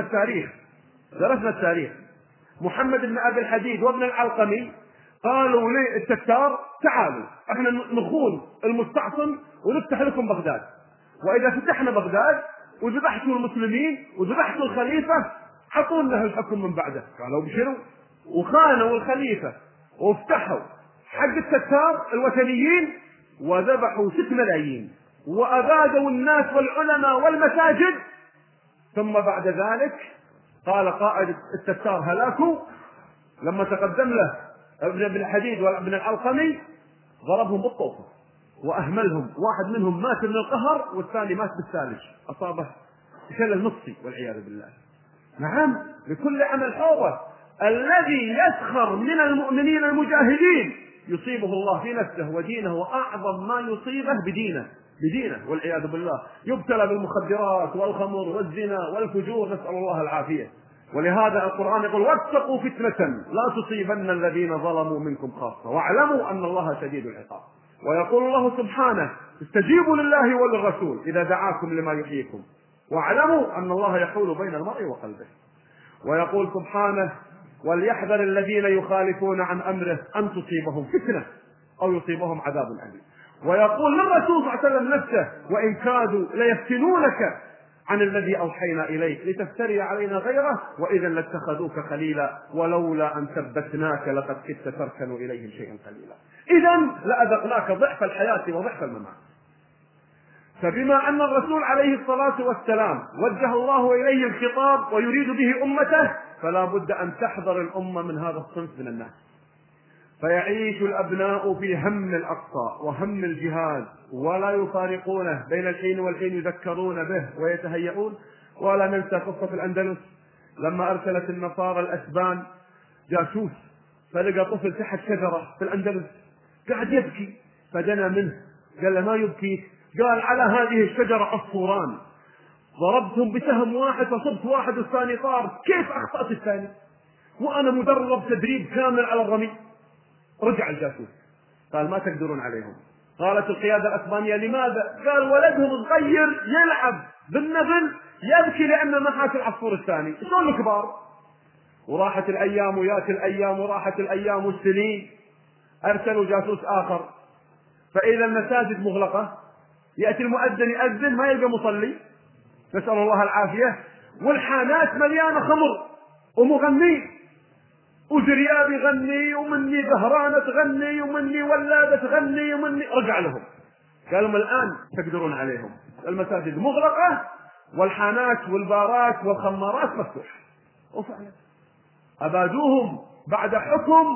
درسنا التاريخ. محمد بن أبي الحديد وابن العلقمي قالوا للتتار تعالوا احنا نخون المستعصم ونفتح لكم بغداد، وإذا فتحنا بغداد وذبحتوا المسلمين وذبحتوا الخليفة حطونا الحكم من بعده. قالوا بشروا، وخانوا الخليفة وافتحوا حق التتار الوثنيين وذبحوا 6 ملايين وأبادوا الناس والعلماء والمساجد. ثم بعد ذلك قال قائد التتار هلاكوا لما تقدم له ابن الحديد وابن العلقمي ضربهم بالطوفة وأهملهم، واحد منهم مات من القهر والثاني مات بالثالث، أصابه شلل نصفي والعياذ بالله. نعم، لكل عمل حوضة. الذي يسخر من المؤمنين المجاهدين يصيبه الله في نفسه ودينه، وأعظم ما يصيبه بدينه والعياذ بالله. يبتلى بالمخدرات والخمر والزنا والفجور، نسأل الله العافية. ولهذا القرآن يقول واتقوا فتنة لا تصيبن الذين ظلموا منكم خاصة واعلموا أن الله شديد العقاب. ويقول الله سبحانه استجيبوا لله وللرسول إذا دعاكم لما يحييكم واعلموا أن الله يحول بين المرء وقلبه. ويقول سبحانه وليحذر الذين يخالفون عن أمره أن تصيبهم فتنة أو يصيبهم عذاب أليم. ويقول للرسول صلى الله عليه وسلم نفسه وإن كادوا ليفتنونك عن الذي أوحينا إليك لتفتري علينا غيره وإذا لاتخذوك خليلا ولولا أن ثبتناك لقد كدت تركن إليهم شيئا قليلا. إذا لأذقناك ضعف الحياة وضعف الممات. فبما أن الرسول عليه الصلاة والسلام وجه الله إليه الخطاب ويريد به أمته فلا بد أن تحذر الأمة من هذا الصنف من الناس. فيعيش الأبناء في هم الأقصى وهم الجهاد ولا يفارقونه، بين الحين والحين يذكرون به ويتهيئون. ولا ننسى قصة الأندلس لما أرسلت النصارى الأسبان جاسوس فلقى طفل تحت شجرة في الأندلس قاعد يبكي، فدنا منه قال له ما يبكيك؟ قال على هذه الشجرة عصفوران ضربتهم بسهم واحد فصبت واحد والثاني طار، كيف أخطأت الثاني وأنا مدرب تدريب كامل على الرمي؟ رجع الجاسوس قال ما تقدرون عليهم. قالت القيادة الأسبانية لماذا؟ قال ولدهم صغير يلعب بالنبل يبكي لأنه ما حاك العصفور الثاني، شلون الكبار؟ وراحت الأيام ويات الأيام وراحت الأيام والسنين. أرسلوا جاسوس آخر فإذا المساجد مغلقة يأتي المؤذن يأذن ما يلقى مصلي، نسأل الله العافية، والحانات مليانة خمر ومغني وزرياب يغني ومني زهرانة تغني ومني ولادة تغني ومني. رجع لهم قالوا الآن تقدرون عليهم، المساجد مغلقة والحانات والبارات والخمارات مفتوحة. وفعلا أبادوهم بعد حكم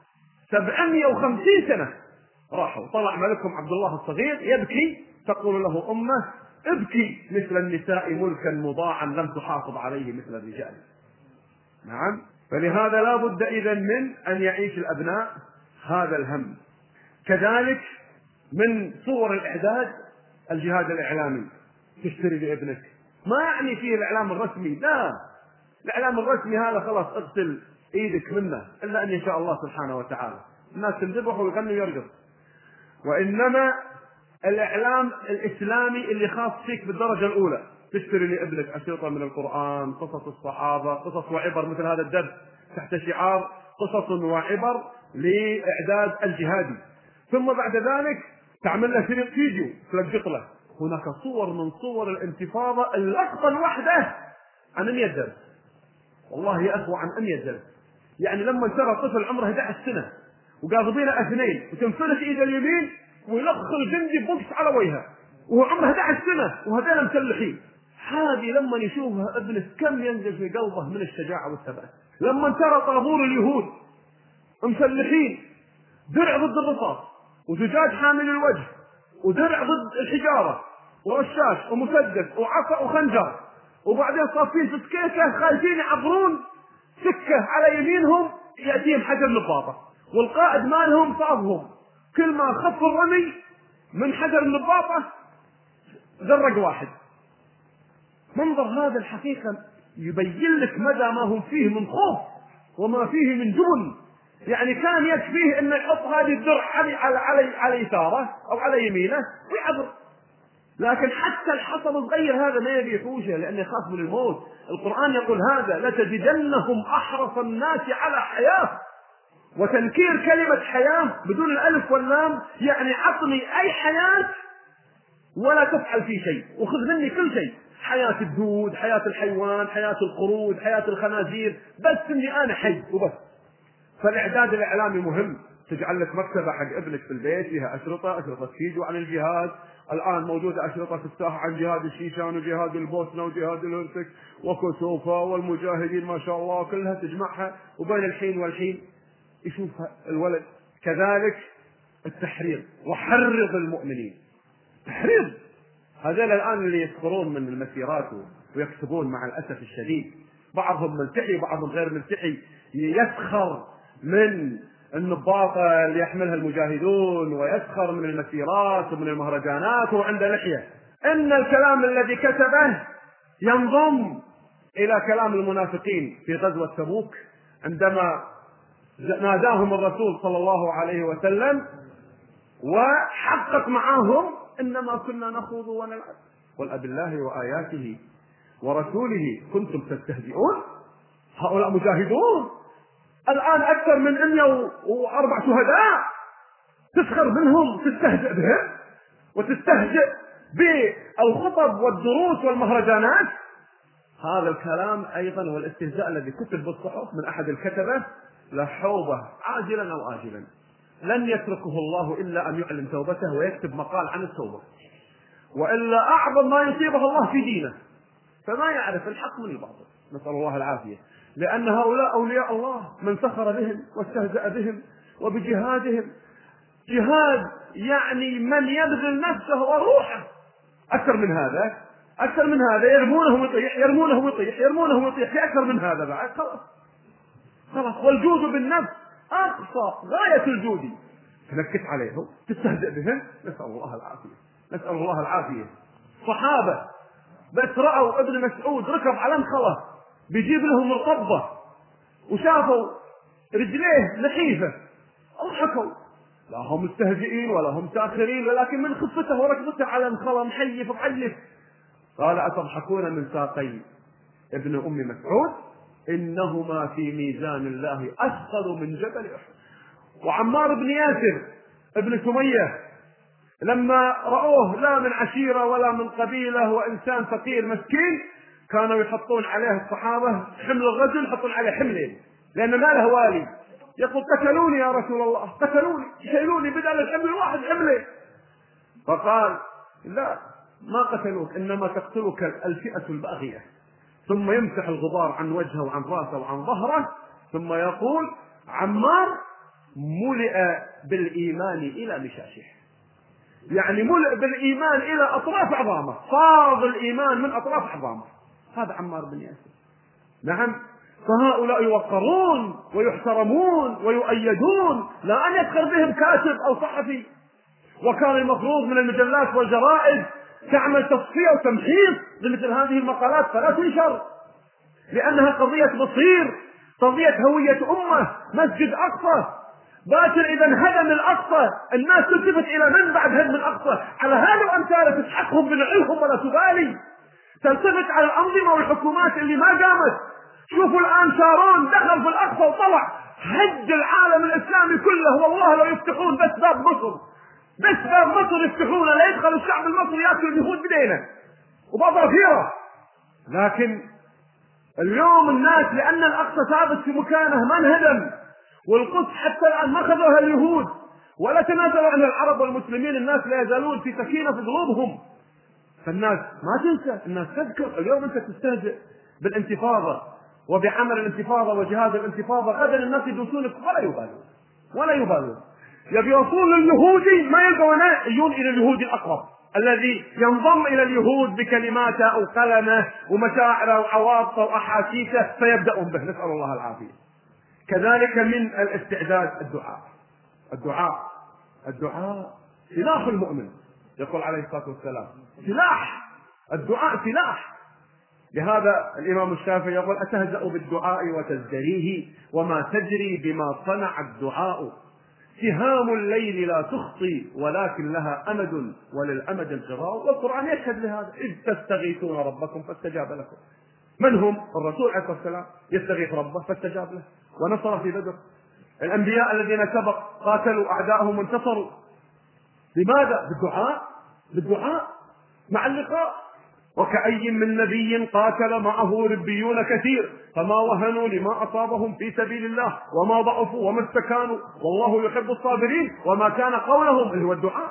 750 سنة. راحوا طلع ملكهم عبد الله الصغير يبكي، تقول له أمه ابكي مثل النساء ملكا مضاعا لم تحافظ عليه مثل الرجال. نعم، فلهذا لا بد إذن من أن يعيش الأبناء هذا الهم. كذلك من صور الإعداد الجهاد الإعلامي. تشتري لابنك، ما يعني فيه الإعلام الرسمي، لا، الإعلام الرسمي هذا خلاص اغسل ايدك منه، إلا أن يشاء الله سبحانه وتعالى، الناس تنذبح ويغني ويرقص. وإنما الإعلام الإسلامي اللي خاص فيك بالدرجة الأولى. تشتري لابنك أشرطة من القرآن، قصص الصحابة، قصص وعبر مثل هذا الدرس تحت شعار قصص وعبر لإعداد الجهادي. ثم بعد ذلك تعمل له شريط فيديو تلقط له هناك صور من صور الانتفاضة، اللقطة الواحدة عن 100 درس، والله يا أخوة عن 100 درس. يعني لما ترى طفل عمره 11 سنة وقاضبينه اثنين وتنفلت ايده اليمين ويلخل جندي بوكس على وجهه وهو عمره 11 سنة وهذين مسلحين، هذه لما يشوفها ابنك كم ينزل في قلبه من الشجاعة والثبات. لما ترى طابور اليهود مسلحين، درع ضد الرصاص وزجاج حامل الوجه ودرع ضد الحجارة ورشاش ومسدس وعصا وخنجر، وبعدين صافين في سكيكة خايفين يعبرون سكة على يمينهم يأتيهم حجر النباطة، والقائد مالهم صابهم كل ما خف الرمي من حجر النباطة درج واحد. منظر هذا الحقيقة يبين لك مدى ما هم فيه من خوف وما فيه من جبن. يعني كان يكفيه انه يحط هذه الدرع على يساره او على يمينه ويعبر، لكن حتى الحصى الصغير هذا ما يبي يحوشه لانه يخاف من الموت. القرآن يقول هذا لتجدنهم احرص الناس على حياة، وتنكير كلمة حياة بدون الالف واللام يعني عطني اي حياة ولا تفعل فيه شيء وخذ مني كل شيء، حياة الدود، حياة الحيوان، حياة القرود، حياة الخنازير، بس اني انا حي وبس. فالاعداد الاعلامي مهم. تجعل لك مكتبة حق ابنك في البيت فيها أشرطة فيديو عن الجهاد. الآن موجودة أشرطة في الساحة عن جهاد الشيشان وجهاد البوسنة وجهاد الهرسك وكوسوفا والمجاهدين ما شاء الله، كلها تجمعها وبين الحين والحين يشوفها الولد. كذلك التحريض، وحرض المؤمنين. تحريض هذول الآن اللي يسخرون من المسيرات ويكتبون مع الأسف الشديد، بعضهم ملتحي وبعضهم غير ملتحي، يسخر من النباطة اللي يحملها المجاهدون ويسخر من المسيرات ومن المهرجانات وعنده لحية. إن الكلام الذي كتبه ينضم إلى كلام المنافقين في غزوة تبوك عندما ناداهم الرسول صلى الله عليه وسلم وحقق معهم إنما كنا نخوض ونلعب قل أبالله وآياته ورسوله كنتم تستهزئون. هؤلاء مجاهدون الآن أكثر من 104 شهداء، تسخر منهم، تستهزئ بهم وتستهزئ بالخطب والدروس والمهرجانات. هذا الكلام أيضا والاستهزاء الذي كتب بالصحف من أحد الكتبة لحوبة عاجلا أو آجلا، لن يتركه الله إلا أن يعلن توبته ويكتب مقال عن التوبة، وإلا أعظم ما يصيبه الله في دينه، فما يعرف الحق من الباطل، نسأل الله العافية. لأن هؤلاء أولياء الله من سخر بهم واستهزأ بهم وبجهادهم. جهاد يعني من يبذل نفسه وروحه. أكثر من هذا، أكثر من هذا يرمونه ويطيح، يرمونه ويطيح، يرمونه ويطيح، في أكثر من هذا بعد خلاص. والجود بالنفس أقصى غاية الجود، تنكت عليهم تستهزئ بهم، نسأل الله العافية، نسأل الله العافية. صحابة بس رأوا ابن مسعود ركب على انخلة بيجيب لهم القبضة وشافوا رجليه نحيفة اضحكوا، لا هم مستهزئين ولا هم ساخرين، ولكن من خفته وركبته على انخلة محيف ومحيف. قال أتضحكون من ساقي ابن أم مسعود إنهما في ميزان الله أثقل من جبل أحد. وعمار بن ياسر ابن سمية لما رأوه لا من عشيرة ولا من قبيلة وإنسان فقير مسكين، كانوا يحطون عليه الصحابة حمل الرجل، يحطون عليه حملين لأن ما له والي، يقول قتلوني يا رسول الله، قتلوني، شيلوني بدل الحمل الواحد حملين. فقال لا ما قتلوك، إنما تقتلك الفئة الباغية. ثم يمسح الغبار عن وجهه وعن راسه وعن ظهره ثم يقول عمار ملئ بالإيمان إلى مشاشه، يعني ملئ بالإيمان إلى أطراف عظامه، فاض الإيمان من أطراف عظامه. هذا عمار بن ياسر. نعم، فهؤلاء يوقرون ويحترمون ويؤيدون، لا أن يفخر بهم كاتب أو صحفي وكان المفروض من المجلات والجرائد تعمل تصفية وتمحيص لمثل هذه المقالات فلا تنشر، لأنها قضية مصير، قضية هوية أمة. مسجد أقصى باكر إذا انهدم الأقصى الناس تلتفت إلى من بعد هدم الأقصى؟ على هذا الأمثال تسحقهم بنعلهم ولا تبالي، تلتفت على الأنظمة والحكومات اللي ما قامت. شوفوا الآن شارون دخل في الأقصى وطلع هج العالم الإسلامي كله، والله لو يفتحون بس باب مصر، بس باب مصر يفتحونه لا يدخل الشعب المصري ياكل اليهود بدينه وبضافيره. لكن اليوم الناس لأن الأقصى ثابت في مكانه ما انهدم، والقدس حتى الآن ما خذوها اليهود ولا تنازلوا عنها العرب والمسلمين، الناس لا يزالون في سكينة في قلوبهم. فالناس ما تنسى، الناس تذكر. اليوم أنت تستهزئ بالانتفاضة وبعمل الانتفاضة وجهاد الانتفاضة، غدا الناس يدوسونك ولا يبالون. يبي يوصلون لليهودي ما يلقون يجون إلى اليهودي الأقرب الذي ينضم إلى اليهود بكلماته أو قلمه ومشاعره وعواطفه وأحاسيسه فيبدأون به، نسأل الله العافية. كذلك من الاستعداد الدعاء سلاح المؤمن، يقول عليه الصلاة والسلام سلاح الدعاء سلاح. لهذا الإمام الشافعي يقول أتهزأ بالدعاء وتزدريه وما تدري بما صنع الدعاء، سهام الليل لا تخطي ولكن لها أمد وللأمد انقضاء. والقرآن يشهد لهذا، إذ تستغيثون ربكم فاستجاب لكم. من هم؟ الرسول عليه الصلاة والسلام يستغيث ربه فاستجاب له ونصر في بدر. الأنبياء الذين سبق قاتلوا أعداءهم وانتصروا. لماذا؟ بالدعاء مع اللقاء. وكأي من نبي قاتل معه ربيون كثير فما وهنوا لما أصابهم في سبيل الله وما ضعفوا وما استكانوا والله يحب الصابرين. وما كان قولهم اللي هو الدعاء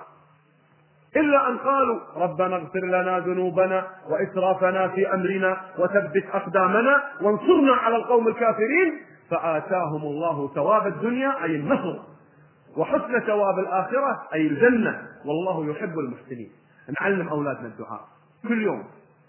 إلا أن قالوا ربنا اغفر لنا ذنوبنا وإسرافنا في أمرنا وثبت أقدامنا وانصرنا على القوم الكافرين، فآتاهم الله ثواب الدنيا أي النصر وحسن ثواب الآخرة أي الجنة والله يحب المحسنين. نعلم أولادنا الدعاء كل يوم.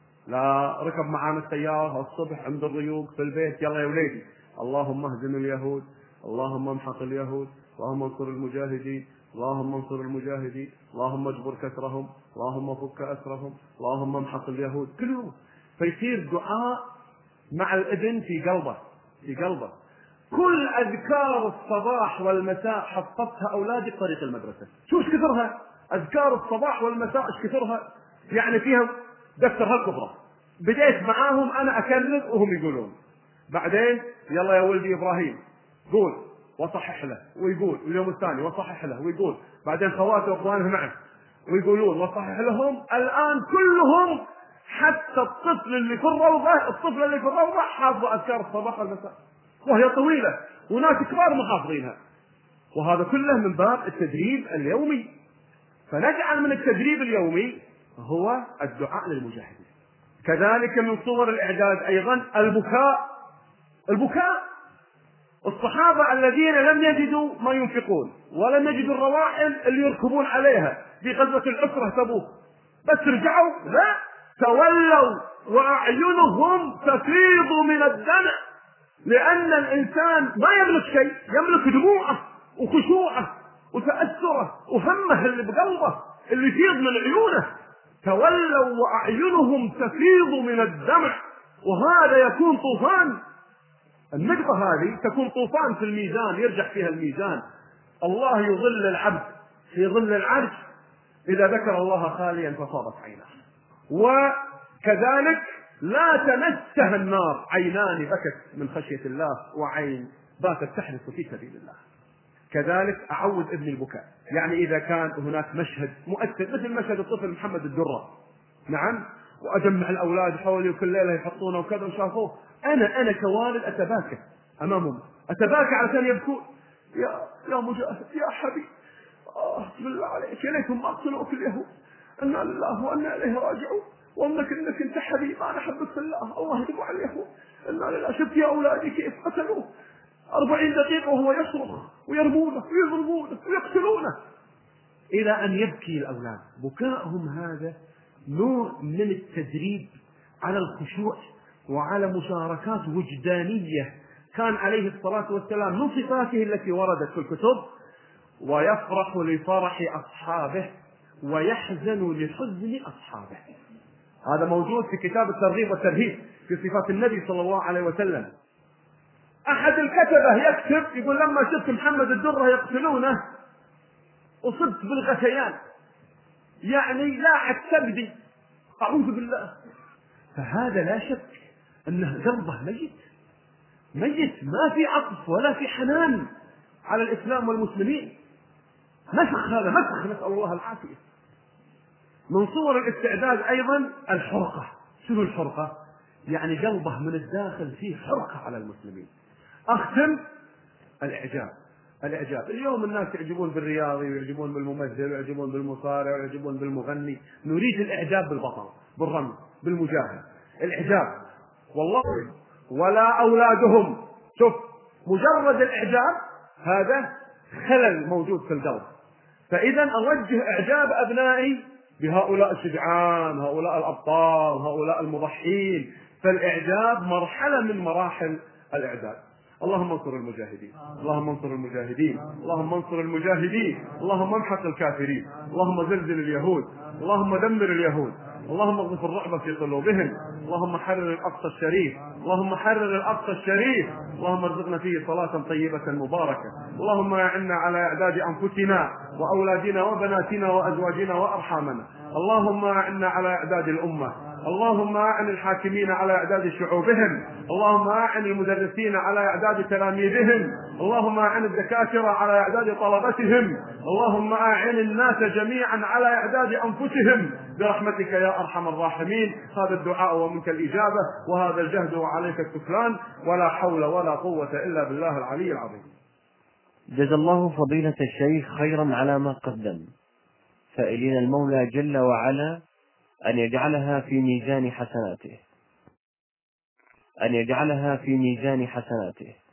لا ركب معانا السيارة الصبح عند الريوق في البيت يلا يا وليدي اللهم اهزم اليهود، اللهم امحق اليهود، اللهم انصر المجاهدين، اللهم انصر المجاهدين، اللهم اجبر كسرهم، اللهم فك أسرهم، اللهم امحق اليهود. كل يوم فيصير دعاء مع الابن في قلبه. كل أذكار الصباح والمساء حفظتها أولادي بطريق المدرسة. شو ايش كثرها أذكار الصباح والمساء، ايش كثرها، يعني فيها دفتر هالكبرى. بديت معاهم أنا أكرر وهم يقولون، بعدين يلا يا ولدي إبراهيم قول وصحح له ويقول، اليوم الثاني وصحح له ويقول، بعدين خواته وأخوانه معه ويقولون وصحح لهم. الآن كلهم حتى الطفل اللي في الروضة حافظ أذكار الصباح والمساء وهي طويلة، وناس كبار محافظينها. وهذا كله من باب التدريب اليومي. فنجعل من التدريب اليومي هو الدعاء للمجاهدين. كذلك من صور الإعداد أيضا البكاء. الصحابة الذين لم يجدوا ما ينفقون ولم يجدوا الرواحل اللي يركبون عليها في غزوة العسرة تبوك، بس رجعوا لا تولوا وأعينهم تفيض من الدمع، لأن الإنسان ما يملك شيء، يملك دموعه وخشوعه وتأثره وهمه اللي بقلبه اللي يفيض من عيونه. تولوا وأعينهم تفيض من الدمع، وهذا يكون طوفان. النقطة هذه تكون طوفان في الميزان، يرجع فيها الميزان. الله يظل العبد في ظل العرش إذا ذكر الله خاليا فصابت عيناه. وكذلك لا تمسها النار عينان بكت من خشية الله وعين باتت تحرس في سبيل الله. كذلك أعود ابن البكاء، يعني إذا كان هناك مشهد مؤثر مثل مشهد الطفل محمد الدرة، نعم، وأجمع الأولاد حولي وكل ليلة يحطونه وكذا وشافوه، أنا كوالد أتباكى أمامهم، أتباكى علشان يبكون. يا مجاهد يا حبيب، بسم الله عليك، يا ليتهم ما قتلوك اليهود، إنا لله وإنا إليه راجعون، وأنك إنك أنت حبيب، أنا أحبك في الله، الله يدعو على اليهود، إنا لله. شفت يا أولادي كيف قتلوه 40 دقيقة وهو يصرخ ويرمونه ويضربونه ويقتلونه، إلى أن يبكي الأولاد. بكاءهم هذا نوع من التدريب على الخشوع وعلى مشاركات وجدانية كان عليه الصلاة والسلام من صفاته التي وردت في الكتب ويفرح لفرح أصحابه ويحزن لحزن أصحابه. هذا موجود في كتاب الترغيب والترهيب في صفات النبي صلى الله عليه وسلم. أحد الكتبة يكتب يقول لما شفت محمد الدرة يقتلونه أصبت بالغثيان، يعني لا أعتقد، أعوذ بالله. فهذا لا شك أنه قلبه ميت، ما في عطف ولا في حنان على الإسلام والمسلمين. مسخ، هذا مسخ، نسأل الله العافية. من صور الاستعداد أيضا الحرقة. شنو الحرقة؟ يعني قلبه من الداخل فيه حرقة على المسلمين. أختم الإعجاب. اليوم الناس يعجبون بالرياضي ويعجبون بالممثل ويعجبون بالمصارع ويعجبون بالمغني. نريد الإعجاب بالبطل، بالرمز، بالمجاهد. الإعجاب والله ولا أولادهم. شوف، مجرد الإعجاب هذا خلل موجود في القلب. فإذا أوجه إعجاب أبنائي بهؤلاء الشجعان، هؤلاء الأبطال، هؤلاء المضحين. فالإعجاب مرحلة من مراحل الإعداد. اللهم انصر المجاهدين، اللهم انصر المجاهدين، اللهم انصر المجاهدين، اللهم امحق الكافرين، اللهم زلزل اليهود، اللهم دمر اليهود، اللهم اغرف الرعب في قلوبهم، اللهم حرر الأقصى الشريف، اللهم حرر الأقصى الشريف، اللهم ارزقنا فيه صلاة طيبة مباركة. اللهم أعنا على إعداد أنفسنا وأولادنا وبناتنا وأزواجنا وأرحامنا. اللهم أعنا على إعداد الأمة، اللهم أعن الحاكمين على إعداد شعوبهم، اللهم أعن المدرسين على إعداد تلاميذهم، اللهم أعن الدكاترة على إعداد طلبتهم، اللهم أعن الناس جميعا على إعداد أنفسهم برحمتك يا أرحم الراحمين. هذا الدعاء ومنك الإجابة، وهذا الجهد وعليك السكران، ولا حول ولا قوة إلا بالله العلي العظيم. جزا الله فضيلة الشيخ خيرا على ما قدم، سائلين المولى جل وعلا أن يجعلها في ميزان حسناته،